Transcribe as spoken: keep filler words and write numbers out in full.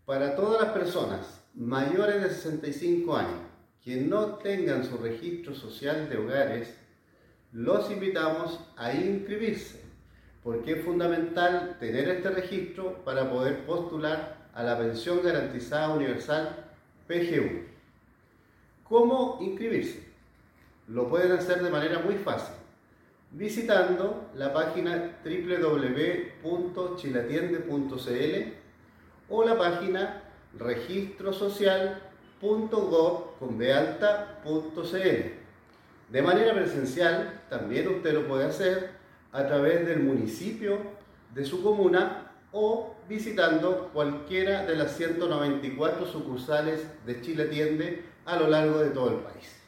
Para todas las personas mayores de sesenta y cinco años que no tengan su registro social de hogares, los invitamos a inscribirse, porque es fundamental tener este registro para poder postular a la Pensión Garantizada Universal P G U. ¿Cómo inscribirse? Lo pueden hacer de manera muy fácil, visitando la página doble u doble u doble u punto chilatiende punto c l o la página registrosocial punto gov punto c l. De manera presencial, también usted lo puede hacer a través del municipio de su comuna o visitando cualquiera de las ciento noventa y cuatro sucursales de Chile Atiende a lo largo de todo el país.